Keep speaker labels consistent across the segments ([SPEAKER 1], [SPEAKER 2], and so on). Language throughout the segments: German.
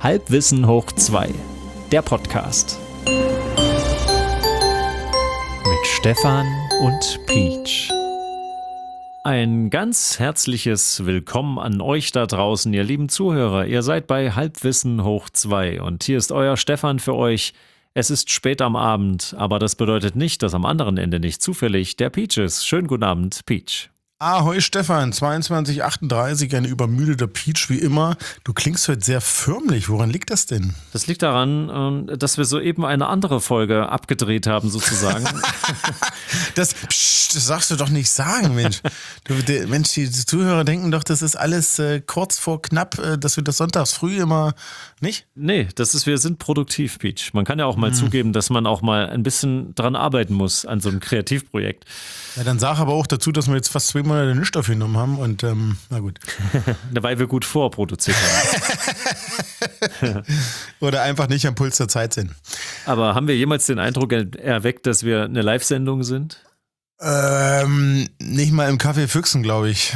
[SPEAKER 1] Halbwissen hoch 2, der Podcast. Mit Stefan und Peach. Ein ganz herzliches Willkommen an euch da draußen, ihr lieben Zuhörer. Ihr seid bei Halbwissen hoch 2 und hier ist euer Stefan für euch. Es ist spät am Abend, aber das bedeutet nicht, dass am anderen Ende nicht zufällig der Peach ist. Schönen guten Abend, Peach.
[SPEAKER 2] Ahoi Stefan, 22:38, ein übermüdeter Peach wie immer. Du klingst heute sehr förmlich. Woran liegt das denn?
[SPEAKER 1] Das liegt daran, dass wir soeben eine andere Folge abgedreht haben, sozusagen.
[SPEAKER 2] Das sagst du doch nicht sagen, Mensch. Mensch, die Zuhörer denken doch, das ist alles kurz vor knapp, dass wir das sonntags früh immer, nicht?
[SPEAKER 1] Nee, wir sind produktiv, Peach. Man kann ja auch mal zugeben, dass man auch mal ein bisschen dran arbeiten muss an so einem Kreativprojekt.
[SPEAKER 2] Ja, dann sag aber auch dazu, dass wir jetzt fast 2 Monate nichts aufgenommen haben und na gut.
[SPEAKER 1] Weil wir gut vorproduziert haben.
[SPEAKER 2] Oder einfach nicht am Puls der Zeit sind.
[SPEAKER 1] Aber haben wir jemals den Eindruck erweckt, dass wir eine Live-Sendung sind?
[SPEAKER 2] Nicht mal im Café Füchsen, glaube ich.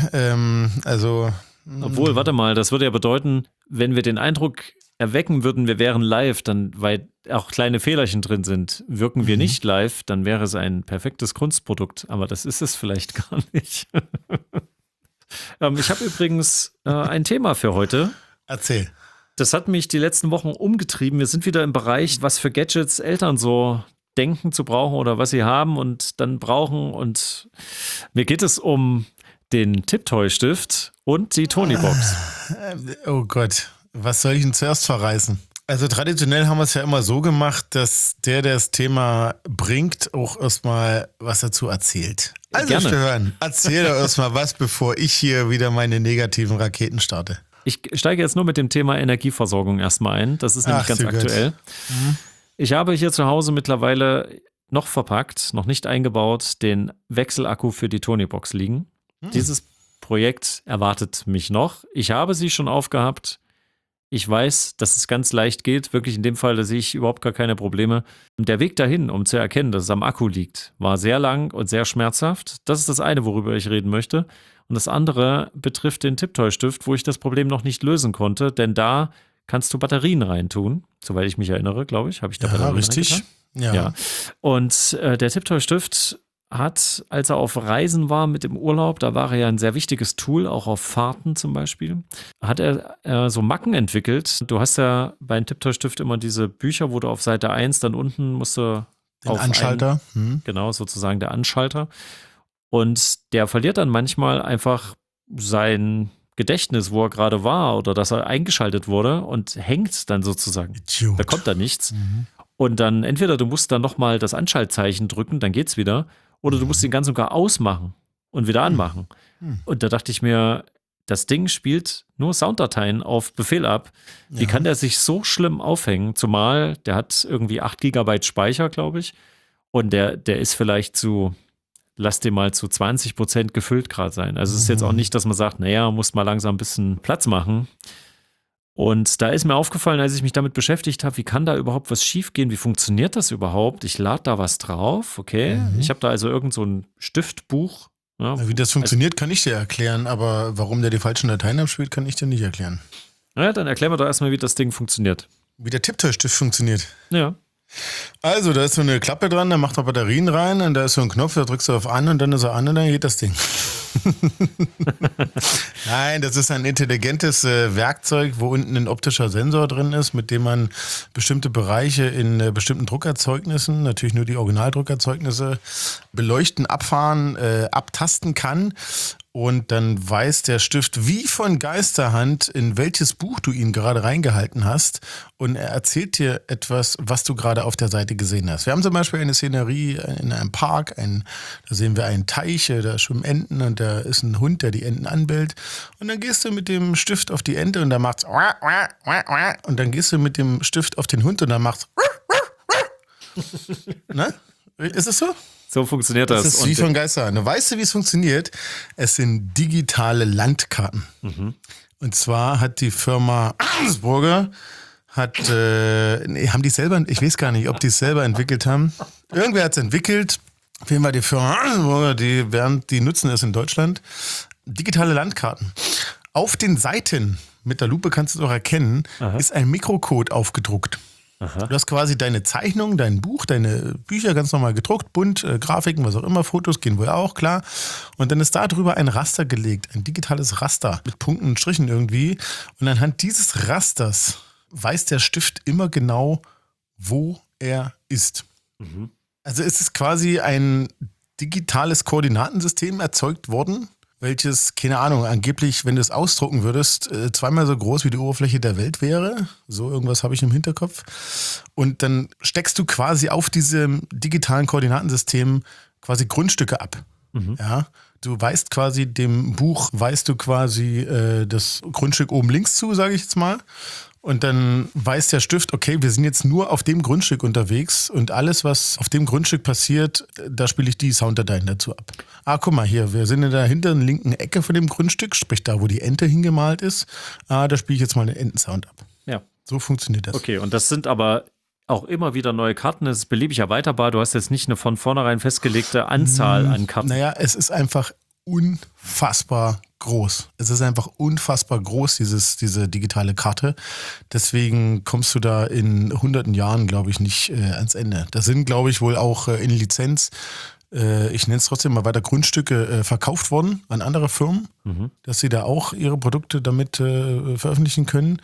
[SPEAKER 1] Obwohl, warte mal, das würde ja bedeuten, wenn wir den Eindruck erwecken würden, wir wären live, dann, weil auch kleine Fehlerchen drin sind, wirken wir nicht live, dann wäre es ein perfektes Kunstprodukt. Aber das ist es vielleicht gar nicht. Ich habe übrigens ein Thema für heute.
[SPEAKER 2] Erzähl.
[SPEAKER 1] Das hat mich die letzten Wochen umgetrieben. Wir sind wieder im Bereich, was für Gadgets Eltern so denken zu brauchen oder was sie haben und dann brauchen. Und mir geht es um den Tiptoy-Stift und die Tonybox.
[SPEAKER 2] Oh Gott. Was soll ich denn zuerst verreißen? Also traditionell haben wir es ja immer so gemacht, dass der das Thema bringt, auch erstmal was dazu erzählt. Also
[SPEAKER 1] Gerne.
[SPEAKER 2] Stefan, erzähl doch erstmal was, bevor ich hier wieder meine negativen Raketen starte.
[SPEAKER 1] Ich steige jetzt nur mit dem Thema Energieversorgung erstmal ein. Das ist nämlich ganz aktuell. Ich habe hier zu Hause mittlerweile noch verpackt, noch nicht eingebaut, den Wechselakku für die Tonybox liegen. Dieses Projekt erwartet mich noch. Ich habe sie schon aufgehabt. Ich weiß, dass es ganz leicht geht. Wirklich in dem Fall, da sehe ich überhaupt gar keine Probleme. Der Weg dahin, um zu erkennen, dass es am Akku liegt, war sehr lang und sehr schmerzhaft. Das ist das eine, worüber ich reden möchte. Und das andere betrifft den Tiptoy-Stift, wo ich das Problem noch nicht lösen konnte. Denn da kannst du Batterien reintun. Soweit ich mich erinnere, glaube ich, habe ich da Batterien
[SPEAKER 2] richtig.
[SPEAKER 1] Ja. Und der Tiptoy-Stift hat, als er auf Reisen war mit dem Urlaub, da war er ja ein sehr wichtiges Tool, auch auf Fahrten zum Beispiel, hat er so Macken entwickelt. Du hast ja bei einem Tiptoy-Stift immer diese Bücher, wo du auf Seite 1 dann unten musst du
[SPEAKER 2] den Anschalter.
[SPEAKER 1] Genau, sozusagen der Anschalter. Und der verliert dann manchmal einfach sein Gedächtnis, wo er gerade war oder dass er eingeschaltet wurde und hängt dann sozusagen.
[SPEAKER 2] Idiot.
[SPEAKER 1] Da kommt da nichts. Und dann entweder du musst dann nochmal das Anschaltzeichen drücken, dann geht's wieder. Oder du musst den ganz und gar ausmachen und wieder anmachen. Und da dachte ich mir, das Ding spielt nur Sounddateien auf Befehl ab. Wie kann der sich so schlimm aufhängen? Zumal der hat irgendwie 8 GB Speicher, glaube ich. Und der ist vielleicht lass den mal zu 20% gefüllt gerade sein. Also es ist jetzt auch nicht, dass man sagt, naja, muss mal langsam ein bisschen Platz machen. Und da ist mir aufgefallen, als ich mich damit beschäftigt habe, wie kann da überhaupt was schiefgehen? Wie funktioniert das überhaupt? Ich lade da was drauf, okay. Ich habe da also irgend so ein Stiftbuch. Ja,
[SPEAKER 2] wie das funktioniert, kann ich dir erklären, aber warum der die falschen Dateien abspielt, kann ich dir nicht erklären.
[SPEAKER 1] Ja, dann erklären wir doch erstmal, wie das Ding funktioniert.
[SPEAKER 2] Wie der Tiptoy-Stift funktioniert.
[SPEAKER 1] Ja.
[SPEAKER 2] Also, da ist so eine Klappe dran, da macht er Batterien rein und da ist so ein Knopf, da drückst du auf an und dann ist er an und dann geht das Ding. Nein, das ist ein intelligentes Werkzeug, wo unten ein optischer Sensor drin ist, mit dem man bestimmte Bereiche in bestimmten Druckerzeugnissen, natürlich nur die Originaldruckerzeugnisse, beleuchten, abfahren, abtasten kann. Und dann weiß der Stift wie von Geisterhand, in welches Buch du ihn gerade reingehalten hast. Und er erzählt dir etwas, was du gerade auf der Seite gesehen hast. Wir haben zum Beispiel eine Szenerie in einem Park. Da sehen wir einen Teich, da schwimmen Enten und da ist ein Hund, der die Enten anbellt. Und dann gehst du mit dem Stift auf die Ente und dann macht's und dann gehst du mit dem Stift auf den Hund und dann macht's ne? Ist es so?
[SPEAKER 1] So funktioniert das.
[SPEAKER 2] Das ist wie von Geisterhand. Du weißt, wie es funktioniert? Es sind digitale Landkarten. Und zwar hat die Firma Arnsburger, haben die selber, ich weiß gar nicht, ob die es selber entwickelt haben. Irgendwer hat es entwickelt. Auf jeden Fall die Firma Arnsburger, die nutzen es in Deutschland. Digitale Landkarten. Auf den Seiten mit der Lupe kannst du es auch erkennen, ist ein Mikrocode aufgedruckt.
[SPEAKER 1] Aha.
[SPEAKER 2] Du hast quasi deine Zeichnung, dein Buch, deine Bücher ganz normal gedruckt, bunt, Grafiken, was auch immer, Fotos gehen wohl auch, klar. Und dann ist da drüber ein Raster gelegt, ein digitales Raster mit Punkten und Strichen irgendwie. Und anhand dieses Rasters weiß der Stift immer genau, wo er ist.
[SPEAKER 1] Mhm.
[SPEAKER 2] Also ist es quasi ein digitales Koordinatensystem erzeugt worden, welches, keine Ahnung, angeblich, wenn du es ausdrucken würdest, zweimal so groß wie die Oberfläche der Welt wäre. So irgendwas habe ich im Hinterkopf. Und dann steckst du quasi auf diesem digitalen Koordinatensystem quasi Grundstücke ab.
[SPEAKER 1] Mhm.
[SPEAKER 2] Ja, du weißt quasi dem Buch, weißt du quasi das Grundstück oben links zu, sage ich jetzt mal. Und dann weiß der Stift, okay, wir sind jetzt nur auf dem Grundstück unterwegs und alles, was auf dem Grundstück passiert, da spiele ich die Sounddateien dazu ab. Ah, guck mal hier, wir sind in der hinteren linken Ecke von dem Grundstück, sprich da, wo die Ente hingemalt ist. Ah, da spiele ich jetzt mal den Entensound ab.
[SPEAKER 1] Ja.
[SPEAKER 2] So funktioniert das.
[SPEAKER 1] Okay, und das sind aber auch immer wieder neue Karten. Es ist beliebig erweiterbar. Du hast jetzt nicht eine von vornherein festgelegte Anzahl an Karten.
[SPEAKER 2] Naja, es ist einfach unfassbar groß. Es ist einfach unfassbar groß, diese digitale Karte. Deswegen kommst du da in hunderten Jahren, glaube ich, nicht ans Ende. Da sind, glaube ich, wohl auch in Lizenz, ich nenne es trotzdem mal weiter, Grundstücke verkauft worden an andere Firmen, dass sie da auch ihre Produkte damit veröffentlichen können.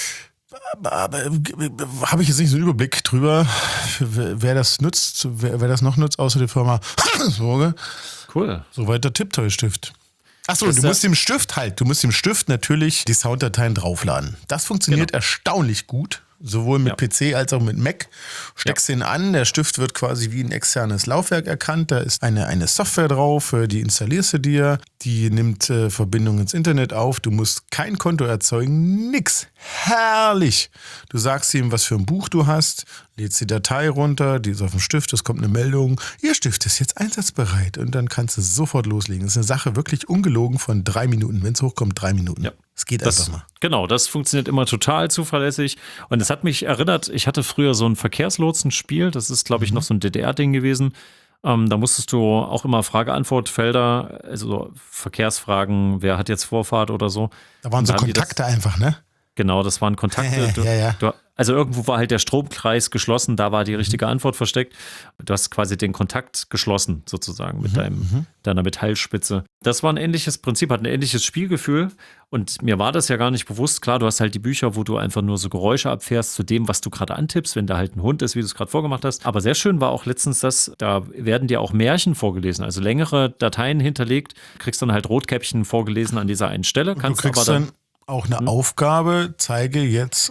[SPEAKER 2] Aber habe ich jetzt nicht so einen Überblick drüber, wer das nutzt, wer das noch nutzt, außer der Firma Sorge.
[SPEAKER 1] Cool.
[SPEAKER 2] Soweit der Tipptoy-Stift. Achso, du musst dem Stift natürlich die Sounddateien draufladen. Das funktioniert erstaunlich gut. Sowohl mit PC als auch mit Mac. Steckst den an, der Stift wird quasi wie ein externes Laufwerk erkannt. Da ist eine Software drauf, die installierst du dir. Die nimmt Verbindung ins Internet auf. Du musst kein Konto erzeugen, nix. Herrlich. Du sagst ihm, was für ein Buch du hast, lädst die Datei runter, die ist auf dem Stift, es kommt eine Meldung, Ihr Stift ist jetzt einsatzbereit. Und dann kannst du sofort loslegen. Das ist eine Sache wirklich ungelogen von 3 Minuten. Wenn es hochkommt, 3 Minuten.
[SPEAKER 1] Ja.
[SPEAKER 2] Es geht einfach mal.
[SPEAKER 1] Genau, das funktioniert immer total zuverlässig. Und es hat mich erinnert, ich hatte früher so ein Verkehrslotsenspiel, das ist, glaube ich, noch so ein DDR-Ding gewesen. Da musstest du auch immer Frage-Antwort-Felder, also Verkehrsfragen, wer hat jetzt Vorfahrt oder so.
[SPEAKER 2] Da waren so Kontakte einfach, ne?
[SPEAKER 1] Genau, das waren Kontakte. Also irgendwo war halt der Stromkreis geschlossen, da war die richtige Antwort versteckt. Du hast quasi den Kontakt geschlossen, sozusagen, mit deiner Metallspitze. Das war ein ähnliches Prinzip, hat ein ähnliches Spielgefühl. Und mir war das ja gar nicht bewusst. Klar, du hast halt die Bücher, wo du einfach nur so Geräusche abfährst zu dem, was du gerade antippst, wenn da halt ein Hund ist, wie du es gerade vorgemacht hast. Aber sehr schön war auch letztens da werden dir auch Märchen vorgelesen, also längere Dateien hinterlegt. Kriegst dann halt Rotkäppchen vorgelesen an dieser einen Stelle.
[SPEAKER 2] Kannst du kriegst aber dann auch eine Aufgabe, zeige jetzt,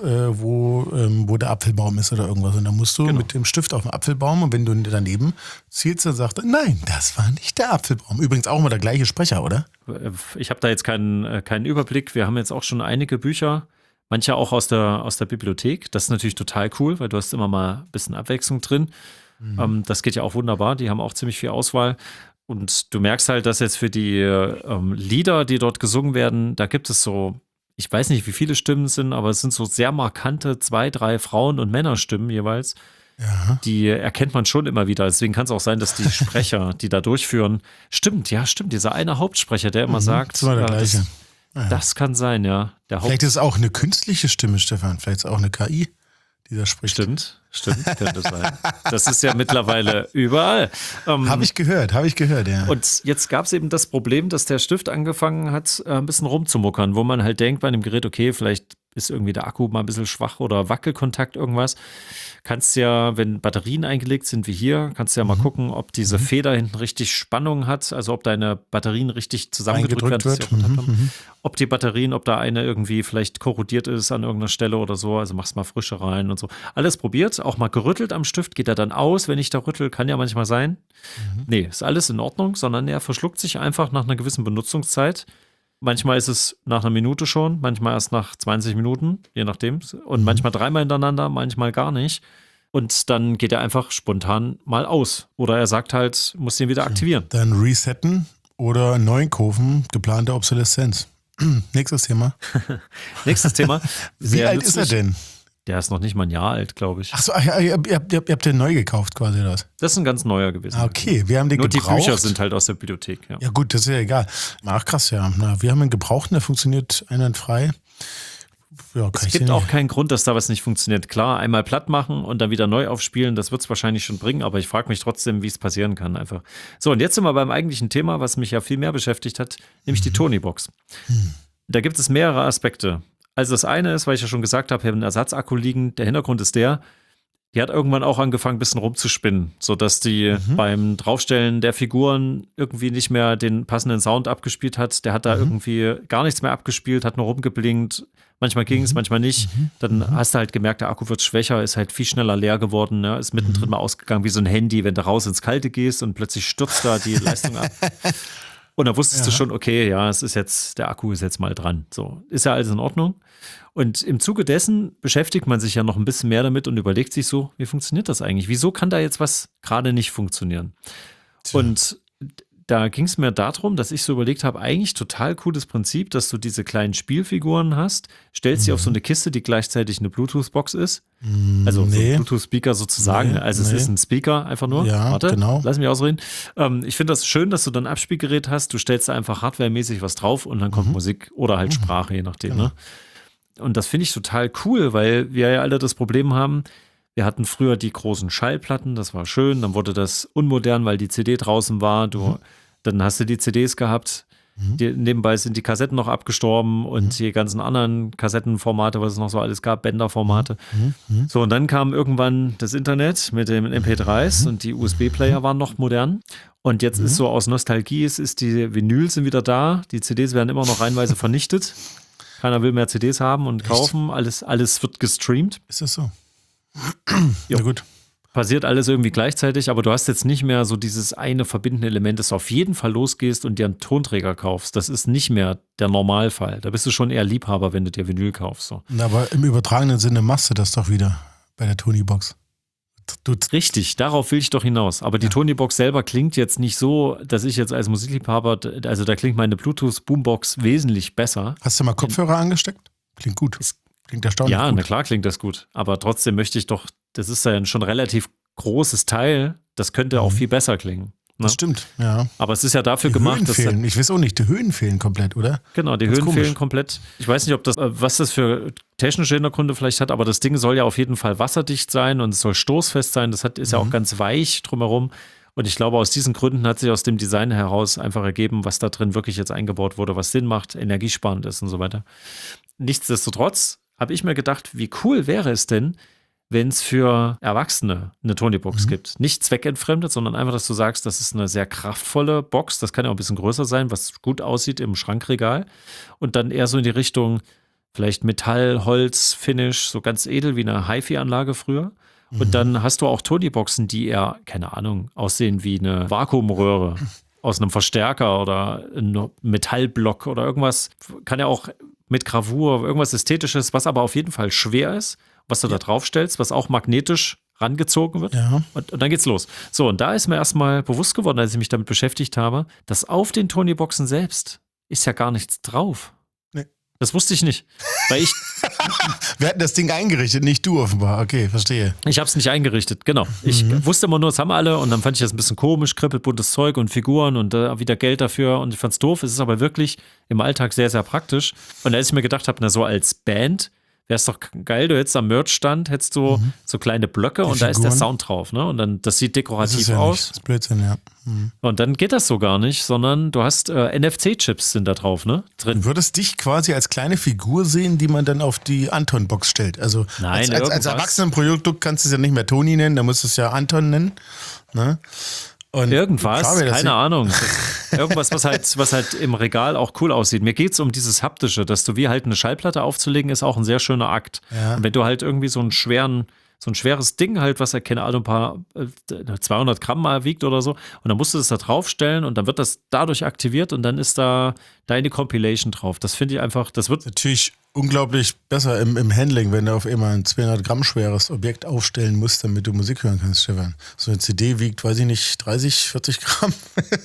[SPEAKER 2] wo der Apfelbaum ist oder irgendwas. Und dann musst du mit dem Stift auf den Apfelbaum und wenn du daneben zielst, dann sagt er, nein, das war nicht der Apfelbaum. Übrigens auch immer der gleiche Sprecher, oder?
[SPEAKER 1] Ich habe da jetzt keinen Überblick. Wir haben jetzt auch schon einige Bücher, manche auch aus der Bibliothek. Das ist natürlich total cool, weil du hast immer mal ein bisschen Abwechslung drin. Das geht ja auch wunderbar. Die haben auch ziemlich viel Auswahl. Und du merkst halt, dass jetzt für die Lieder, die dort gesungen werden, da gibt es so, ich weiß nicht, wie viele Stimmen es sind, aber es sind so sehr markante 2, 3 Frauen- und Männerstimmen jeweils. Ja. Die erkennt man schon immer wieder. Deswegen kann es auch sein, dass die Sprecher, die da durchführen, stimmt, dieser eine Hauptsprecher, der immer sagt,
[SPEAKER 2] das war der gleiche.
[SPEAKER 1] Das kann sein, ja.
[SPEAKER 2] Vielleicht ist es auch eine künstliche Stimme, Stefan. Vielleicht ist es auch eine KI, die da spricht.
[SPEAKER 1] Stimmt, könnte sein. Das ist ja mittlerweile überall.
[SPEAKER 2] Habe ich gehört, ja.
[SPEAKER 1] Und jetzt gab es eben das Problem, dass der Stift angefangen hat, ein bisschen rumzumuckern, wo man halt denkt bei einem Gerät, okay, vielleicht ist irgendwie der Akku mal ein bisschen schwach oder Wackelkontakt irgendwas. Kannst ja, wenn Batterien eingelegt sind wie hier, kannst du ja mal gucken, ob diese Feder hinten richtig Spannung hat, also ob deine Batterien richtig zusammengedrückt werden. Ob die Batterien, ob da eine irgendwie vielleicht korrodiert ist an irgendeiner Stelle oder so, also machst mal Frische rein und so. Alles probiert, auch mal gerüttelt am Stift, geht er dann aus, wenn ich da rüttel, kann ja manchmal sein. Nee, ist alles in Ordnung, sondern er verschluckt sich einfach nach einer gewissen Benutzungszeit. Manchmal ist es nach einer Minute schon, manchmal erst nach 20 Minuten, je nachdem. Und manchmal 3-mal hintereinander, manchmal gar nicht. Und dann geht er einfach spontan mal aus. Oder er sagt halt, muss den wieder aktivieren.
[SPEAKER 2] Dann resetten oder neu kaufen, geplante Obsoleszenz. Nächstes Thema.
[SPEAKER 1] Nächstes Thema.
[SPEAKER 2] Wie alt ist er denn?
[SPEAKER 1] Der ist noch nicht mal ein Jahr alt, glaube ich.
[SPEAKER 2] Achso, ihr habt den neu gekauft quasi, oder was?
[SPEAKER 1] Das ist ein ganz neuer gewesen.
[SPEAKER 2] Okay, wir haben den gebraucht.
[SPEAKER 1] Nur die Bücher sind halt aus der Bibliothek, ja.
[SPEAKER 2] Ja gut, das ist ja egal. Ach krass, ja. Na, wir haben einen gebrauchten, der funktioniert einwandfrei. Ja,
[SPEAKER 1] es gibt auch keinen Grund, dass da was nicht funktioniert. Klar, einmal platt machen und dann wieder neu aufspielen, das wird es wahrscheinlich schon bringen, aber ich frage mich trotzdem, wie es passieren kann einfach. So, und jetzt sind wir beim eigentlichen Thema, was mich ja viel mehr beschäftigt hat, nämlich die Tonybox. Da gibt es mehrere Aspekte. Also das eine ist, weil ich ja schon gesagt habe, ich habe einen Ersatzakku liegen. Der Hintergrund ist die hat irgendwann auch angefangen, ein bisschen rumzuspinnen, sodass die beim Draufstellen der Figuren irgendwie nicht mehr den passenden Sound abgespielt hat. Der hat da irgendwie gar nichts mehr abgespielt, hat nur rumgeblinkt. Manchmal ging es, manchmal nicht. Dann hast du halt gemerkt, der Akku wird schwächer, ist halt viel schneller leer geworden, ne? Ist mittendrin mal ausgegangen wie so ein Handy, wenn du raus ins Kalte gehst und plötzlich stürzt da die Leistung ab. Und da wusstest du schon, okay, ja, der Akku ist jetzt mal dran. So, ist ja alles in Ordnung. Und im Zuge dessen beschäftigt man sich ja noch ein bisschen mehr damit und überlegt sich so, wie funktioniert das eigentlich? Wieso kann da jetzt was gerade nicht funktionieren? Und da ging es mir darum, dass ich so überlegt habe, eigentlich total cooles Prinzip, dass du diese kleinen Spielfiguren hast, stellst sie auf so eine Kiste, die gleichzeitig eine Bluetooth-Box ist. Also so ein Bluetooth-Speaker sozusagen. Es ist ein Speaker einfach nur.
[SPEAKER 2] Ja,
[SPEAKER 1] warte,
[SPEAKER 2] genau.
[SPEAKER 1] Lass mich ausreden. Ich finde das schön, dass du dann ein Abspielgerät hast. Du stellst da einfach hardwaremäßig was drauf und dann kommt Musik oder halt Sprache, je nachdem. Genau. Ne? Und das finde ich total cool, weil wir ja alle das Problem haben, wir hatten früher die großen Schallplatten, das war schön, dann wurde das unmodern, weil die CD draußen war. Dann hast du die CDs gehabt, nebenbei sind die Kassetten noch abgestorben und die ganzen anderen Kassettenformate, was es noch so alles gab, Bänderformate. So, und dann kam irgendwann das Internet mit den MP3s und die USB-Player waren noch modern. Und jetzt ist so aus Nostalgie, die Vinyls sind wieder da, die CDs werden immer noch reihenweise vernichtet. Keiner will mehr CDs haben und kaufen, alles wird gestreamt.
[SPEAKER 2] Ist das so?
[SPEAKER 1] Ja, gut. Passiert alles irgendwie gleichzeitig, aber du hast jetzt nicht mehr so dieses eine verbindende Element, dass du auf jeden Fall losgehst und dir einen Tonträger kaufst. Das ist nicht mehr der Normalfall. Da bist du schon eher Liebhaber, wenn du dir Vinyl kaufst. So.
[SPEAKER 2] Aber im übertragenen Sinne machst du das doch wieder bei der Tonybox.
[SPEAKER 1] Richtig, darauf will ich doch hinaus. Aber die Tonybox selber klingt jetzt nicht so, dass ich jetzt als Musikliebhaber, also da klingt meine Bluetooth-Boombox wesentlich besser.
[SPEAKER 2] Hast du mal Kopfhörer angesteckt? Klingt gut. Klingt erstaunlich gut.
[SPEAKER 1] Ja, na klar klingt das gut. Aber trotzdem möchte ich doch, das ist ja schon ein relativ großes Teil, das könnte auch viel besser klingen. Ne?
[SPEAKER 2] Das stimmt, ja.
[SPEAKER 1] Aber es ist ja dafür
[SPEAKER 2] die
[SPEAKER 1] gemacht,
[SPEAKER 2] Höhen fehlen. Ich weiß auch nicht, die Höhen fehlen komplett, oder?
[SPEAKER 1] Genau, die Höhen fehlen komplett. Ich weiß nicht, was das für technische Hintergründe vielleicht hat, aber das Ding soll ja auf jeden Fall wasserdicht sein und es soll stoßfest sein. Das ist ja auch ganz weich drumherum. Und ich glaube, aus diesen Gründen hat sich aus dem Design heraus einfach ergeben, was da drin wirklich jetzt eingebaut wurde, was Sinn macht, energiesparend ist und so weiter. Nichtsdestotrotz habe ich mir gedacht, wie cool wäre es denn, wenn es für Erwachsene eine Tonybox gibt. Nicht zweckentfremdet, sondern einfach, dass du sagst, das ist eine sehr kraftvolle Box. Das kann ja auch ein bisschen größer sein, was gut aussieht im Schrankregal. Und dann eher so in die Richtung vielleicht Metall, Holz, Finish, so ganz edel wie eine HiFi-Anlage früher. Und dann hast du auch Tonyboxen, die eher, keine Ahnung, aussehen wie eine Vakuumröhre aus einem Verstärker oder einem Metallblock oder irgendwas. Kann ja auch mit Gravur, irgendwas Ästhetisches, was aber auf jeden Fall schwer ist, was du da drauf stellst, was auch magnetisch rangezogen wird. Ja. Und dann geht's los. So, und da ist mir erstmal bewusst geworden, als ich mich damit beschäftigt habe, dass auf den Tonyboxen selbst ist ja gar nichts drauf. Nee. Das wusste ich nicht. Weil
[SPEAKER 2] wir hatten das Ding eingerichtet, nicht du offenbar. Okay, verstehe.
[SPEAKER 1] Ich habe es nicht eingerichtet, genau. Ich wusste immer nur, das haben alle und dann fand ich das ein bisschen komisch, kribbelbuntes Zeug und Figuren und wieder Geld dafür und ich fand's doof. Es ist aber wirklich im Alltag sehr, sehr praktisch. Und als ich mir gedacht habe, na so als Band wäre es doch geil, du hättest am Merch-Stand, hättest du so kleine Blöcke und da ist der Sound drauf, ne? Und dann, das sieht dekorativ aus.
[SPEAKER 2] Das ist Blödsinn, ja.
[SPEAKER 1] Und dann geht das so gar nicht, sondern du hast NFC-Chips sind da drauf, ne? Drin.
[SPEAKER 2] Du würdest dich quasi als kleine Figur sehen, die man dann auf die Anton-Box stellt. Also
[SPEAKER 1] nein,
[SPEAKER 2] als Erwachsenenprodukt kannst du es ja nicht mehr Toni nennen, da musst du es ja Anton nennen. Ne? Und
[SPEAKER 1] irgendwas, keine Ahnung. Irgendwas, was halt im Regal auch cool aussieht. Mir geht es um dieses Haptische, dass du wie halt eine Schallplatte aufzulegen, ist auch ein sehr schöner Akt. Ja. Und wenn du halt irgendwie so ein schweres Ding halt, was keine Ahnung, ein paar 200 Gramm mal wiegt oder so, und dann musst du das da draufstellen und dann wird das dadurch aktiviert und dann ist da deine Compilation drauf. Das finde ich einfach, das wird
[SPEAKER 2] natürlich unglaublich besser im Handling, wenn du auf einmal ein 200 Gramm schweres Objekt aufstellen musst, damit du Musik hören kannst, Stefan. So eine CD wiegt, weiß ich nicht, 30, 40 Gramm.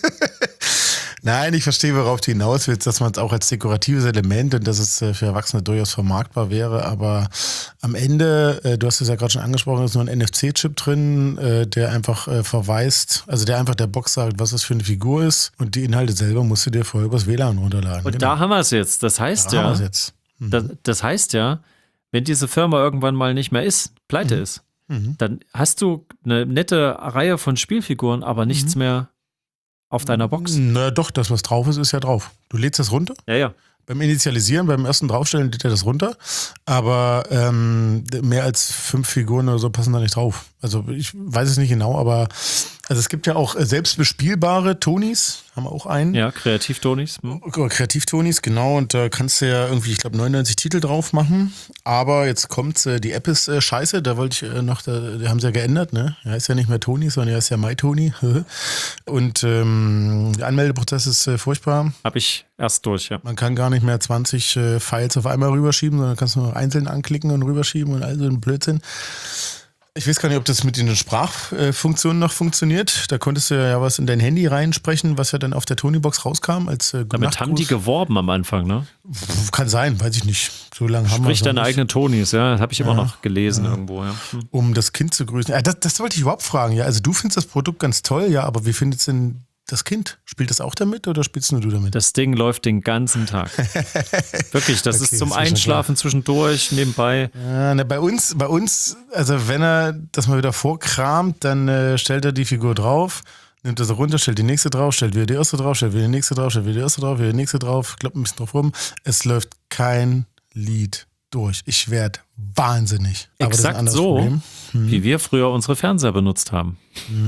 [SPEAKER 2] Nein, ich verstehe, worauf du hinaus willst, dass man es auch als dekoratives Element und dass es für Erwachsene durchaus vermarktbar wäre, aber am Ende, du hast es ja gerade schon angesprochen, ist nur ein NFC-Chip drin, der einfach verweist, also der einfach der Box sagt, was das für eine Figur ist und die Inhalte selber musst du dir vorher übers WLAN runterladen.
[SPEAKER 1] Und da haben wir es jetzt, das heißt ja, Das heißt ja, wenn diese Firma irgendwann mal nicht mehr ist, pleite ist, dann hast du eine nette Reihe von Spielfiguren, aber nichts mehr auf deiner Box.
[SPEAKER 2] Na doch, das, was drauf ist ja drauf. Du lädst das runter.
[SPEAKER 1] Ja.
[SPEAKER 2] Beim Initialisieren, beim ersten Draufstellen lädt er das runter, aber mehr als 5 Figuren oder so passen da nicht drauf. Also ich weiß es nicht genau, aber also es gibt ja auch selbst bespielbare Tonis, haben wir auch einen.
[SPEAKER 1] Ja, Kreativ-Tonis.
[SPEAKER 2] Kreativ-Tonis, genau, und da kannst du ja irgendwie, ich glaube, 99 Titel drauf machen, aber jetzt kommt, die App ist scheiße, da wollte ich die haben sie ja geändert, ne? Er heißt ja nicht mehr Toni, sondern er heißt ja MyToni. Und der Anmeldeprozess ist furchtbar.
[SPEAKER 1] Habe ich erst durch, ja.
[SPEAKER 2] Man kann gar nicht mehr 20 Files auf einmal rüberschieben, sondern kannst nur einzeln anklicken und rüberschieben und all so ein Blödsinn. Ich weiß gar nicht, ob das mit den Sprachfunktionen noch funktioniert. Da konntest du ja was in dein Handy reinsprechen, was ja dann auf der Tony-Box rauskam als
[SPEAKER 1] Damit haben die geworben am Anfang, ne?
[SPEAKER 2] Kann sein, weiß ich nicht. So lange haben wir
[SPEAKER 1] Sprich deine eigenen Tonis, ja. Das habe ich immer noch gelesen irgendwo, ja.
[SPEAKER 2] Um das Kind zu grüßen. Ja, das wollte ich überhaupt fragen. Ja, also du findest das Produkt ganz toll, ja, aber wie findest denn das Kind? Spielt das auch damit oder spielst nur du damit?
[SPEAKER 1] Das Ding läuft den ganzen Tag. Wirklich, das ist zum Einschlafen zwischendurch, nebenbei.
[SPEAKER 2] Ja, ne, bei uns, also wenn er das mal wieder vorkramt, dann stellt er die Figur drauf, nimmt das runter, stellt die nächste drauf, stellt wieder die erste drauf, stellt wieder die nächste drauf, stellt wieder die erste drauf, wieder die nächste drauf, klappt ein bisschen drauf rum. Es läuft kein Lied durch. Ich werde wahnsinnig. Aber
[SPEAKER 1] exakt
[SPEAKER 2] das ist ein
[SPEAKER 1] so,
[SPEAKER 2] Problem.
[SPEAKER 1] wie wir früher unsere Fernseher benutzt haben.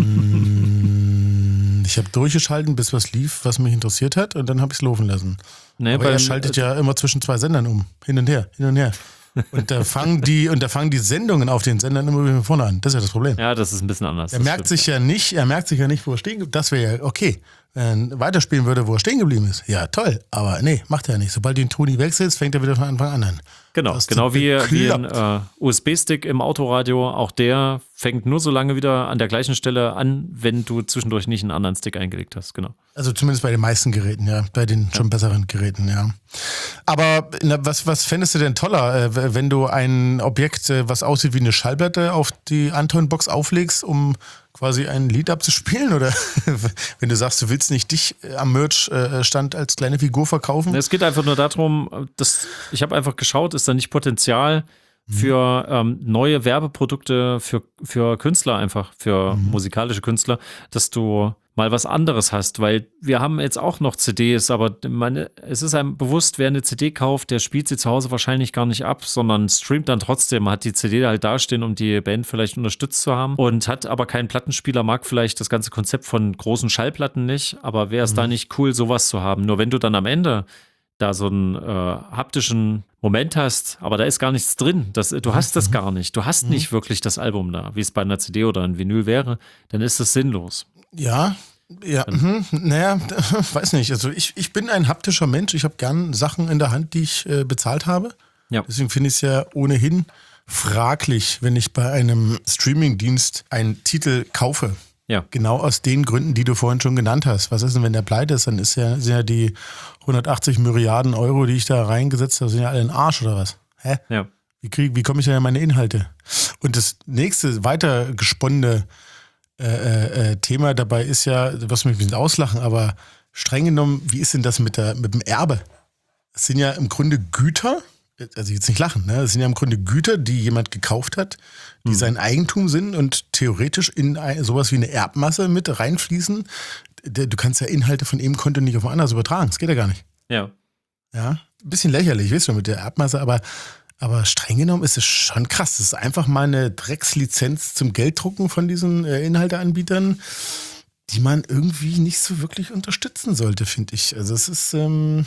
[SPEAKER 2] Ich habe durchgeschalten, bis was lief, was mich interessiert hat, und dann habe ich es laufen lassen. Nee, aber er schaltet ja immer zwischen 2 Sendern um. Hin und her, hin und her. Und da fangen die Sendungen auf den Sendern immer wieder von vorne an. Das ist ja das Problem.
[SPEAKER 1] Ja, das ist ein bisschen anders.
[SPEAKER 2] Er merkt sich ja nicht, wo er stehen geblieben ist. Das wäre ja okay. Wenn er weiterspielen würde, wo er stehen geblieben ist. Ja, toll. Aber nee, macht er nicht. Sobald du den Toni wechselst, fängt er wieder von Anfang an.
[SPEAKER 1] Genau wie ein USB-Stick im Autoradio. Auch der fängt nur so lange wieder an der gleichen Stelle an, wenn du zwischendurch nicht einen anderen Stick eingelegt hast. Genau.
[SPEAKER 2] Also zumindest bei den meisten Geräten, ja. Bei den schon besseren Geräten, ja. Aber was fändest du denn toller, wenn du ein Objekt, was aussieht wie eine Schallplatte, auf die Anton-Box auflegst, um quasi ein Lied abzuspielen? Oder wenn du sagst, du willst nicht dich am Merch-Stand als kleine Figur verkaufen?
[SPEAKER 1] Es geht einfach nur darum, ich habe einfach geschaut, ist da nicht Potenzial für neue Werbeprodukte für Künstler einfach, für musikalische Künstler, dass du mal was anderes hast, weil wir haben jetzt auch noch CDs, aber es ist einem bewusst, wer eine CD kauft, der spielt sie zu Hause wahrscheinlich gar nicht ab, sondern streamt dann trotzdem, hat die CD halt dastehen, um die Band vielleicht unterstützt zu haben und hat aber keinen Plattenspieler, mag vielleicht das ganze Konzept von großen Schallplatten nicht, aber wäre es da nicht cool, sowas zu haben? Nur wenn du dann am Ende da so einen haptischen Moment hast, aber da ist gar nichts drin. Du hast das gar nicht. Du hast nicht wirklich das Album da, wie es bei einer CD oder einem Vinyl wäre, dann ist das sinnlos.
[SPEAKER 2] Ja, naja, weiß nicht. Also ich bin ein haptischer Mensch. Ich habe gern Sachen in der Hand, die ich bezahlt habe. Ja. Deswegen finde ich es ja ohnehin fraglich, wenn ich bei einem Streamingdienst einen Titel kaufe. Ja. Genau aus den Gründen, die du vorhin schon genannt hast. Was ist denn, wenn der pleite ist? Dann sind ja die 180 Milliarden Euro, die ich da reingesetzt habe, sind ja alle in Arsch oder was? Hä? Ja. Wie komme ich denn an meine Inhalte? Und das nächste, weiter gesponnene Thema dabei ist ja, du wirst mich ein bisschen auslachen, aber streng genommen, wie ist denn das mit dem Erbe? Es sind ja im Grunde Güter, also jetzt nicht lachen, ne? Es sind ja im Grunde Güter, die jemand gekauft hat, die sein Eigentum sind und theoretisch in sowas wie eine Erbmasse mit reinfließen. Du kannst ja Inhalte von einem Konto nicht auf ein anderes übertragen. Das geht ja gar nicht. Ja. Ja, ein bisschen lächerlich, weißt du, mit der Erbmasse, aber streng genommen ist es schon krass. Das ist einfach mal eine Dreckslizenz zum Gelddrucken von diesen Inhalteanbietern, die man irgendwie nicht so wirklich unterstützen sollte, finde ich. Also es ist, wenn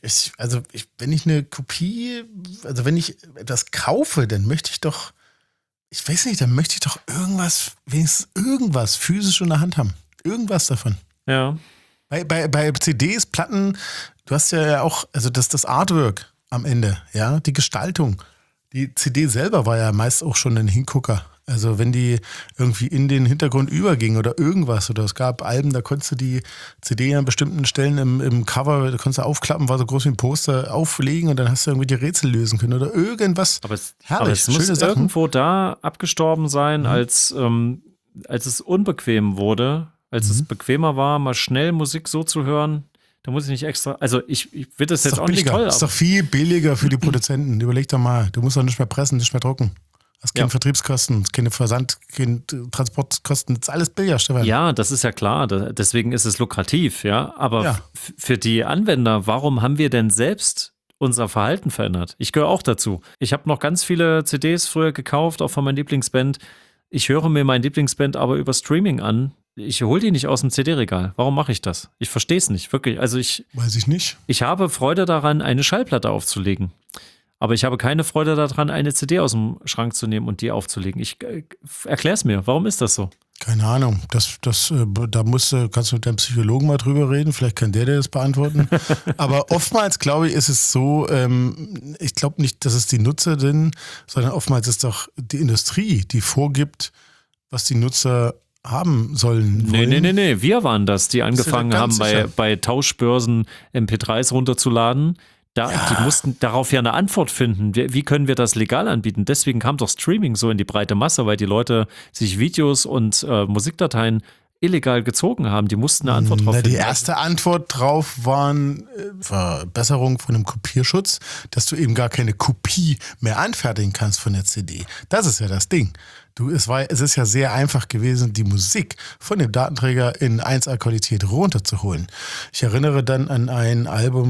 [SPEAKER 2] ich eine Kopie, also wenn ich etwas kaufe, dann möchte ich doch, ich weiß nicht, dann möchte ich doch wenigstens irgendwas physisch in der Hand haben. Irgendwas davon. Ja. Bei CDs, Platten, du hast ja auch, also das Artwork am Ende, ja, die Gestaltung. Die CD selber war ja meist auch schon ein Hingucker. Also wenn die irgendwie in den Hintergrund überging oder irgendwas, oder es gab Alben, da konntest du die CD an bestimmten Stellen im Cover, da konntest du aufklappen, war so groß wie ein Poster, auflegen und dann hast du irgendwie die Rätsel lösen können oder irgendwas.
[SPEAKER 1] Aber es muss irgendwo da abgestorben sein, als es unbequem wurde, als es bequemer war, mal schnell Musik so zu hören, Da muss ich nicht extra, also ich finde das
[SPEAKER 2] Ist
[SPEAKER 1] jetzt
[SPEAKER 2] doch
[SPEAKER 1] auch nicht
[SPEAKER 2] billiger.
[SPEAKER 1] toll.
[SPEAKER 2] Ist doch viel billiger für die Produzenten. Überleg doch mal, du musst doch nicht mehr pressen, nicht mehr drucken. Hast keine
[SPEAKER 1] Ja.
[SPEAKER 2] Vertriebskosten, keine Versand, keine Transportkosten, das ist alles billiger, Stefan.
[SPEAKER 1] Ja, das ist ja klar. Deswegen ist es lukrativ, ja. Aber
[SPEAKER 2] Ja.
[SPEAKER 1] für die Anwender, warum haben wir denn selbst unser Verhalten verändert? Ich gehöre auch dazu. Ich habe noch ganz viele CDs früher gekauft, auch von meiner Lieblingsband. Ich höre mir meine Lieblingsband aber über Streaming an. Ich hole die nicht aus dem CD-Regal. Warum mache ich das? Ich verstehe es nicht, wirklich. Also
[SPEAKER 2] Weiß ich nicht.
[SPEAKER 1] ich habe Freude daran, eine Schallplatte aufzulegen. Aber ich habe keine Freude daran, eine CD aus dem Schrank zu nehmen und die aufzulegen. Ich erklär es mir. Warum ist das so?
[SPEAKER 2] Keine Ahnung. Da kannst du mit deinem Psychologen mal drüber reden. Vielleicht kann der dir das beantworten. Aber oftmals, glaube ich, ist es so, ich glaube nicht, dass es die Nutzer sind, sondern oftmals ist doch die Industrie, die vorgibt, was die Nutzer haben sollen.
[SPEAKER 1] Nee. Wir waren das, die angefangen
[SPEAKER 2] ganz
[SPEAKER 1] haben,
[SPEAKER 2] sicher?
[SPEAKER 1] bei Tauschbörsen MP3s runterzuladen. Die mussten darauf ja eine Antwort finden. Wie können wir das legal anbieten? Deswegen kam doch Streaming so in die breite Masse, weil die Leute sich Videos und Musikdateien illegal gezogen haben. Die mussten eine Antwort drauf finden.
[SPEAKER 2] Die erste Antwort drauf waren Verbesserung von dem Kopierschutz, dass du eben gar keine Kopie mehr anfertigen kannst von der CD. Das ist ja das Ding. Es ist ja sehr einfach gewesen, die Musik von dem Datenträger in 1A-Qualität runterzuholen. Ich erinnere dann an ein Album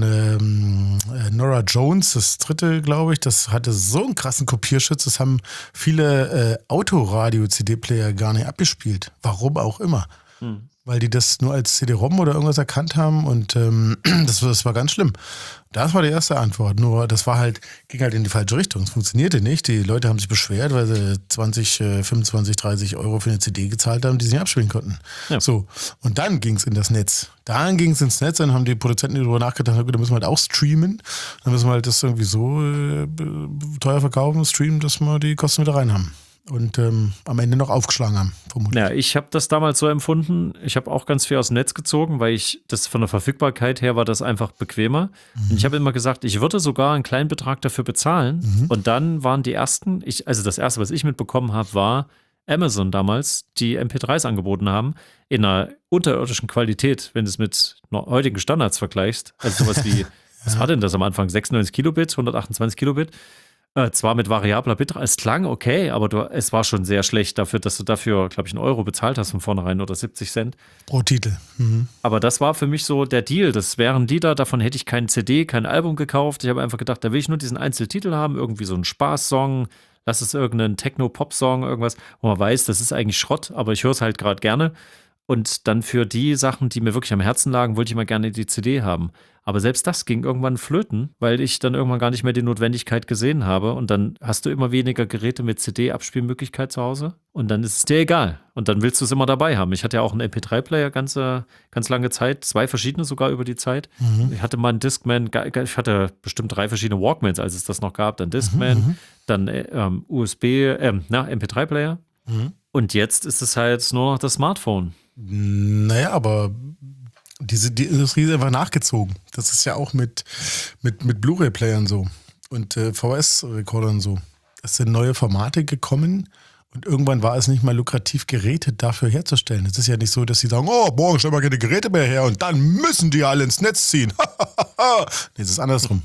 [SPEAKER 2] von Norah Jones, das dritte, glaube ich. Das hatte so einen krassen Kopierschutz, das haben viele Autoradio-CD-Player gar nicht abgespielt. Warum auch immer. Weil die das nur als CD-ROM oder irgendwas erkannt haben und das war ganz schlimm. Das war die erste Antwort, nur das ging halt in die falsche Richtung. Es funktionierte nicht. Die Leute haben sich beschwert, weil sie 20, 25, 30 Euro für eine CD gezahlt haben, die sie nicht abspielen konnten.
[SPEAKER 1] Ja.
[SPEAKER 2] So, und dann ging es in das Netz. Dann ging es ins Netz, dann haben die Produzenten darüber nachgedacht, da müssen wir halt auch streamen. Dann müssen wir halt das irgendwie so teuer verkaufen, streamen, dass wir die Kosten wieder rein haben. Und am Ende noch aufgeschlagen haben, vermutlich.
[SPEAKER 1] Ja, ich habe das damals so empfunden. Ich habe auch ganz viel aus dem Netz gezogen, weil das von der Verfügbarkeit her war das einfach bequemer. Und ich habe immer gesagt, ich würde sogar einen kleinen Betrag dafür bezahlen. Und dann waren die ersten, das erste, was ich mitbekommen habe, war Amazon damals, die MP3s angeboten haben, in einer unterirdischen Qualität, wenn du es mit heutigen Standards vergleichst. Also sowas wie, was war denn das am Anfang? 96 Kilobit, 128 Kilobit. Zwar mit variabler Bitrate, es klang okay, aber es war schon sehr schlecht dafür, dass du dafür, glaube ich, 1 Euro bezahlt hast von vornherein oder 70 Cent.
[SPEAKER 2] Pro Titel.
[SPEAKER 1] Aber das war für mich so der Deal. Das wären Lieder, davon hätte ich kein CD, kein Album gekauft. Ich habe einfach gedacht, da will ich nur diesen Einzeltitel haben, irgendwie so einen Spaßsong, lass es irgendeinen Techno-Pop-Song, irgendwas, wo man weiß, das ist eigentlich Schrott, aber ich höre es halt gerade gerne. Und dann für die Sachen, die mir wirklich am Herzen lagen, wollte ich mal gerne die CD haben. Aber selbst das ging irgendwann flöten, weil ich dann irgendwann gar nicht mehr die Notwendigkeit gesehen habe. Und dann hast du immer weniger Geräte mit CD-Abspielmöglichkeit zu Hause. Und dann ist es dir egal. Und dann willst du es immer dabei haben. Ich hatte ja auch einen MP3-Player ganz lange Zeit, 2 verschiedene sogar über die Zeit. Ich hatte mal einen Discman, ich hatte bestimmt 3 verschiedene Walkmans, als es das noch gab. Dann Discman, dann MP3-Player. Und jetzt ist es halt nur noch das Smartphone.
[SPEAKER 2] Naja, aber die Industrie ist einfach nachgezogen. Das ist ja auch mit Blu-ray-Playern so und VHS-Rekordern so. Es sind neue Formate gekommen und irgendwann war es nicht mal lukrativ, Geräte dafür herzustellen. Es ist ja nicht so, dass sie sagen, oh, morgen stellen wir keine Geräte mehr her und dann müssen die alle ins Netz ziehen. Nee, es ist andersrum.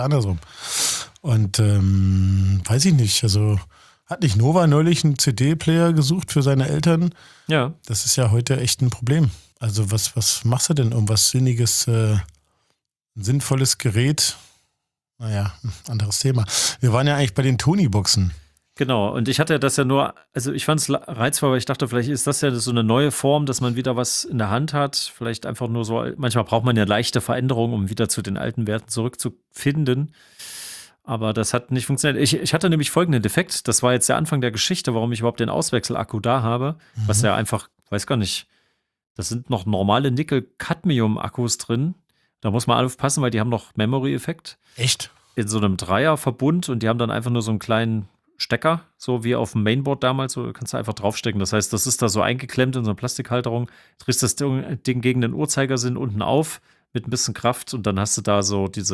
[SPEAKER 2] Und weiß ich nicht, also hat nicht Nova neulich einen CD-Player gesucht für seine Eltern?
[SPEAKER 1] Ja.
[SPEAKER 2] Das ist ja heute echt ein Problem. Also was machst du denn um was Sinniges, ein sinnvolles Gerät? Naja, anderes Thema. Wir waren ja eigentlich bei den Tony-Boxen.
[SPEAKER 1] Genau, und ich hatte das ja nur, also ich fand es reizvoll, weil ich dachte, vielleicht ist das ja so eine neue Form, dass man wieder was in der Hand hat. Vielleicht einfach nur so, manchmal braucht man ja leichte Veränderungen, um wieder zu den alten Werten zurückzufinden. Aber das hat nicht funktioniert. Ich hatte nämlich folgenden Defekt. Das war jetzt der Anfang der Geschichte, warum ich überhaupt den Auswechselakku da habe. Was ja einfach, weiß gar nicht, das sind noch normale Nickel-Cadmium-Akkus drin. Da muss man aufpassen, weil die haben noch Memory-Effekt.
[SPEAKER 2] Echt?
[SPEAKER 1] In so einem Dreierverbund und die haben dann einfach nur so einen kleinen Stecker, so wie auf dem Mainboard damals, so kannst du einfach draufstecken. Das heißt, das ist da so eingeklemmt in so eine Plastikhalterung. Drehst das Ding gegen den Uhrzeigersinn unten auf mit ein bisschen Kraft und dann hast du da so diese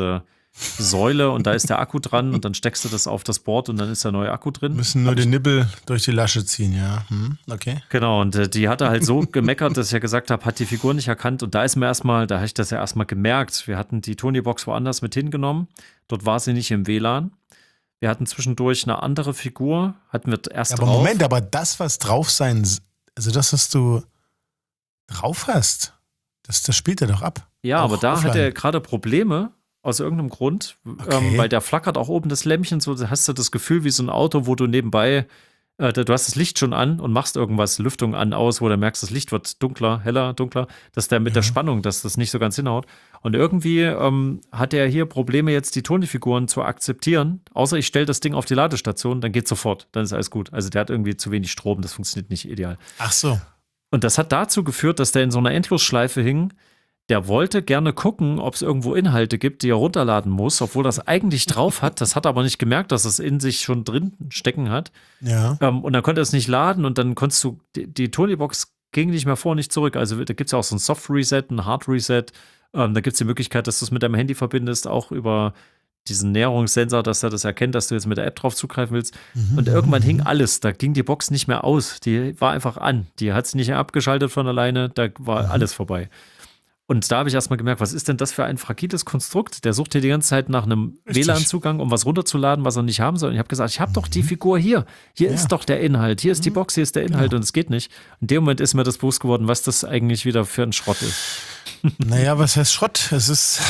[SPEAKER 1] Säule und da ist der Akku dran und dann steckst du das auf das Board und dann ist der neue Akku drin.
[SPEAKER 2] Müssen nur den Nibbel durch die Lasche ziehen, ja. Okay.
[SPEAKER 1] Genau, und die hatte halt so gemeckert, dass ich ja gesagt habe, hat die Figur nicht erkannt. Und da habe ich das ja erstmal gemerkt. Wir hatten die Tony-Box woanders mit hingenommen. Dort war sie nicht im WLAN. Wir hatten zwischendurch eine andere Figur, hatten wir erst
[SPEAKER 2] aber
[SPEAKER 1] drauf.
[SPEAKER 2] Moment, aber das, was drauf sein, also das, was du drauf hast, das spielt er doch ab.
[SPEAKER 1] Ja,
[SPEAKER 2] auch
[SPEAKER 1] aber da
[SPEAKER 2] offline.
[SPEAKER 1] hat er gerade Probleme. Aus irgendeinem Grund,
[SPEAKER 2] Okay.
[SPEAKER 1] weil der flackert auch oben das Lämpchen, so hast du das Gefühl wie so ein Auto, wo du nebenbei, du hast das Licht schon an und machst irgendwas, Lüftung an, aus, wo du merkst, das Licht wird dunkler, heller, dunkler, dass der mit der Spannung, dass das nicht so ganz hinhaut. Und irgendwie hat er hier Probleme, jetzt die Tony-Figuren zu akzeptieren, außer ich stelle das Ding auf die Ladestation, dann geht sofort, dann ist alles gut. Also der hat irgendwie zu wenig Strom, das funktioniert nicht ideal.
[SPEAKER 2] Ach so.
[SPEAKER 1] Und das hat dazu geführt, dass der in so einer Endlosschleife hing. Der wollte gerne gucken, ob es irgendwo Inhalte gibt, die er runterladen muss, obwohl das eigentlich drauf hat. Das hat er aber nicht gemerkt, dass es in sich schon drin stecken hat.
[SPEAKER 2] Ja.
[SPEAKER 1] Und dann konnte er es nicht laden und dann konntest du, die Tony-Box ging nicht mehr vor, nicht zurück. Also da gibt es ja auch so ein Soft-Reset, ein Hard-Reset. Da gibt es die Möglichkeit, dass du es mit deinem Handy verbindest, auch über diesen Näherungssensor, dass er das erkennt, dass du jetzt mit der App drauf zugreifen willst. Und irgendwann hing alles. Da ging die Box nicht mehr aus. Die war einfach an. Die hat sich nicht abgeschaltet von alleine. Da war alles vorbei. Und da habe ich erstmal gemerkt, was ist denn das für ein fragiles Konstrukt? Der sucht hier die ganze Zeit nach einem WLAN-Zugang, um was runterzuladen, was er nicht haben soll. Und ich habe gesagt, ich habe doch die Figur hier. Hier ist doch der Inhalt. Hier ist die Box, hier ist der Inhalt und es geht nicht. In dem Moment ist mir das bewusst geworden, was das eigentlich wieder für ein Schrott ist.
[SPEAKER 2] Naja, was heißt Schrott? Es ist,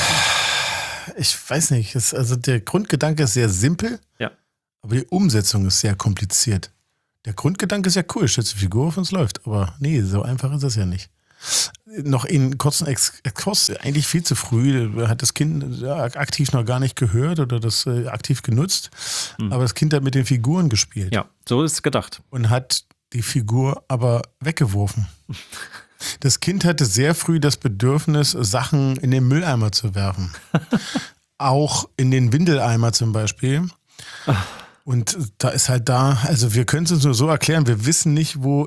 [SPEAKER 2] ich weiß nicht, also der Grundgedanke ist sehr simpel,
[SPEAKER 1] Ja.
[SPEAKER 2] aber die Umsetzung ist sehr kompliziert. Der Grundgedanke ist ja cool, stellst die Figur auf und es läuft. Aber nee, so einfach ist das ja nicht. Noch in kurzen Exkurs, eigentlich viel zu früh, hat das Kind aktiv noch gar nicht gehört oder das aktiv genutzt, aber das Kind hat mit den Figuren gespielt
[SPEAKER 1] Ja, so ist es gedacht.
[SPEAKER 2] und hat die Figur aber weggeworfen. Das Kind hatte sehr früh das Bedürfnis, Sachen in den Mülleimer zu werfen. Auch in den Windeleimer zum Beispiel. Und da ist halt also wir können es uns nur so erklären, wir wissen nicht, wo.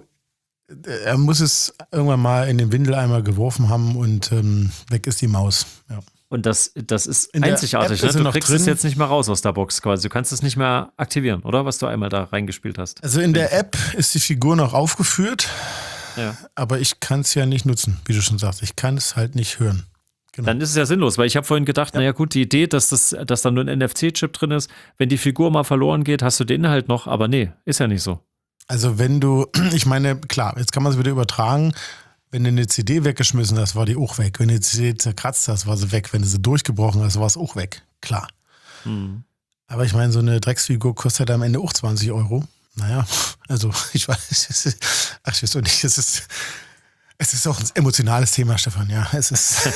[SPEAKER 2] Er muss es irgendwann mal in den Windeleimer geworfen haben und weg ist die Maus. Ja.
[SPEAKER 1] Und das ist
[SPEAKER 2] In der
[SPEAKER 1] einzigartig.
[SPEAKER 2] App ist
[SPEAKER 1] Ne?
[SPEAKER 2] er
[SPEAKER 1] Du
[SPEAKER 2] noch
[SPEAKER 1] kriegst
[SPEAKER 2] drin.
[SPEAKER 1] es jetzt nicht mehr raus aus der Box quasi. Du kannst es nicht mehr aktivieren, oder? Was du einmal da reingespielt hast.
[SPEAKER 2] Also in der App ist die Figur noch aufgeführt,
[SPEAKER 1] Ja.
[SPEAKER 2] aber ich kann es ja nicht nutzen, wie du schon sagst. Ich kann es halt nicht hören. Genau.
[SPEAKER 1] Dann ist es ja sinnlos, weil ich habe vorhin gedacht, naja gut, die Idee, dass da nur ein NFC-Chip drin ist, wenn die Figur mal verloren geht, hast du den Inhalt noch, aber nee, ist ja nicht so.
[SPEAKER 2] Also wenn du, ich meine, klar, jetzt kann man es wieder übertragen, wenn du eine CD weggeschmissen hast, war die auch weg. Wenn du die CD zerkratzt hast, war sie weg. Wenn du sie durchgebrochen hast, war es auch weg. Klar. Aber ich meine, so eine Drecksfigur kostet am Ende auch 20 Euro. Naja, also ich weiß, ich weiß auch nicht, es ist auch ein emotionales Thema, Stefan, ja. Es ist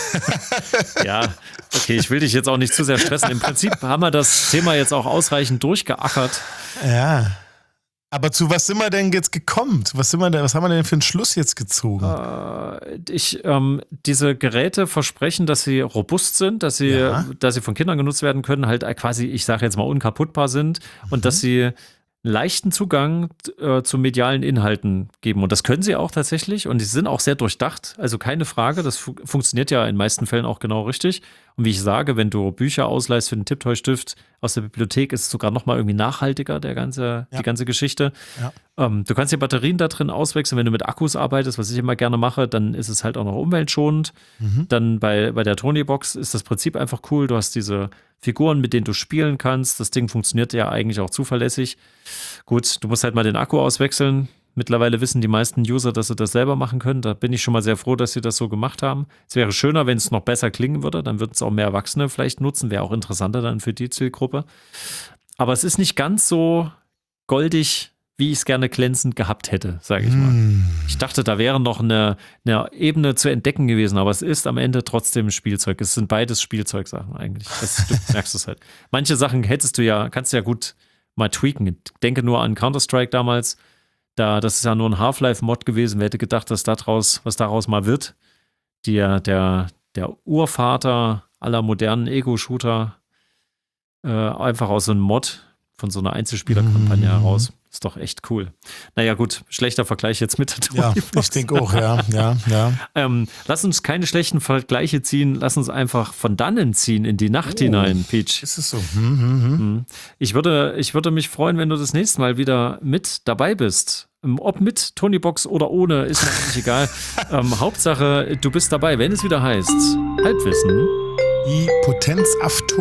[SPEAKER 1] Ja, okay, ich will dich jetzt auch nicht zu sehr stressen. Im Prinzip haben wir das Thema jetzt auch ausreichend durchgeackert.
[SPEAKER 2] ja. Aber zu was sind wir denn jetzt gekommen? Was haben wir denn für einen Schluss jetzt gezogen?
[SPEAKER 1] Diese Geräte versprechen, dass sie robust sind, dass sie von Kindern genutzt werden können, halt quasi, ich sage jetzt mal, unkaputtbar sind und dass sie leichten Zugang zu medialen Inhalten geben. Und das können sie auch tatsächlich und die sind auch sehr durchdacht, also keine Frage, das funktioniert ja in den meisten Fällen auch genau richtig. Und wie ich sage, wenn du Bücher ausleihst für den Tipptoy-Stift aus der Bibliothek, ist es sogar noch mal irgendwie nachhaltiger, die ganze Geschichte.
[SPEAKER 2] Ja.
[SPEAKER 1] Du kannst die Batterien da drin auswechseln, wenn du mit Akkus arbeitest, was ich immer gerne mache, dann ist es halt auch noch umweltschonend. Dann bei der Tony-Box ist das Prinzip einfach cool. Du hast diese Figuren, mit denen du spielen kannst. Das Ding funktioniert ja eigentlich auch zuverlässig. Gut, du musst halt mal den Akku auswechseln. Mittlerweile wissen die meisten User, dass sie das selber machen können. Da bin ich schon mal sehr froh, dass sie das so gemacht haben. Es wäre schöner, wenn es noch besser klingen würde. Dann würden es auch mehr Erwachsene vielleicht nutzen. Wäre auch interessanter dann für die Zielgruppe. Aber es ist nicht ganz so goldig, wie ich es gerne glänzend gehabt hätte, sage ich mal. Ich dachte, da wäre noch eine Ebene zu entdecken gewesen, aber es ist am Ende trotzdem Spielzeug. Es sind beides Spielzeugsachen eigentlich. Du merkst es halt. Manche Sachen kannst du ja gut mal tweaken. Denke nur an Counter-Strike damals. Das ist ja nur ein Half-Life-Mod gewesen. Wer hätte gedacht, dass was daraus mal wird? Der Urvater aller modernen Ego-Shooter einfach aus so einem Mod von so einer Einzelspielerkampagne heraus. Ist doch echt cool. Naja, gut, schlechter Vergleich jetzt mit der
[SPEAKER 2] Ja,
[SPEAKER 1] Tonybox.
[SPEAKER 2] ich denke auch, ja.
[SPEAKER 1] Lass uns keine schlechten Vergleiche ziehen, lass uns einfach von dannen ziehen in die Nacht hinein, Peach.
[SPEAKER 2] Ist es so?
[SPEAKER 1] Ich würde mich freuen, wenn du das nächste Mal wieder mit dabei bist. Ob mit Tonybox oder ohne, ist mir eigentlich egal. Hauptsache, du bist dabei, wenn es wieder heißt Halbwissen.
[SPEAKER 2] Die Potenz Afto.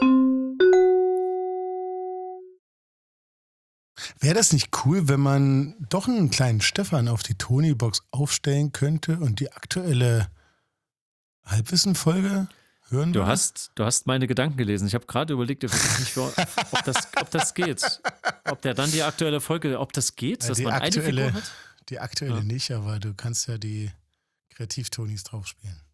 [SPEAKER 2] Wäre das nicht cool, wenn man doch einen kleinen Stefan auf die Tonybox aufstellen könnte und die aktuelle Halbwissen-Folge hören
[SPEAKER 1] Du
[SPEAKER 2] würde?
[SPEAKER 1] hast meine Gedanken gelesen. Ich habe gerade überlegt, ob das geht. Ob der dann die aktuelle Folge, ob das geht, dass man eine Figur hat?
[SPEAKER 2] Die aktuelle nicht, aber du kannst ja die Kreativ-Tonys drauf spielen.